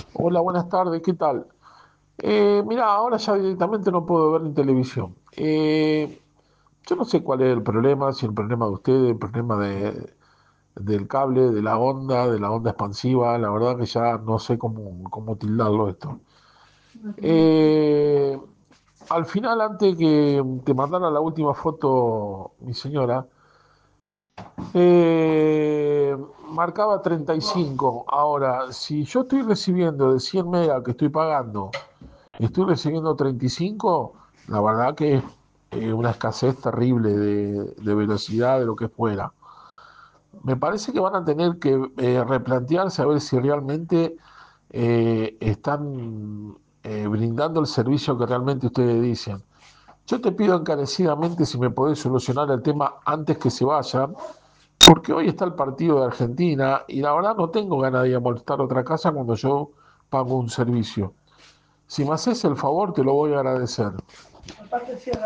Hola, buenas tardes, ¿qué tal? Mira, ahora ya directamente no puedo ver en televisión. Yo no sé cuál es el problema, si el problema de ustedes, el problema del cable, de la onda expansiva, la verdad que ya no sé cómo tildarlo esto. Eh, Al final, antes que te mandara la última foto, mi señora, eh, marcaba 35. Ahora, si yo estoy recibiendo de 100 megas que estoy pagando, estoy recibiendo 35, la verdad que es una escasez terrible de velocidad de lo que fuera. Me parece que van a tener que replantearse a ver si realmente están brindando el servicio que realmente ustedes dicen. Yo te pido encarecidamente si me podés solucionar el tema antes que se vayan, porque hoy está el partido de Argentina y la verdad no tengo ganas de ir a molestar otra casa cuando yo pago un servicio. Si me haces el favor, te lo voy a agradecer.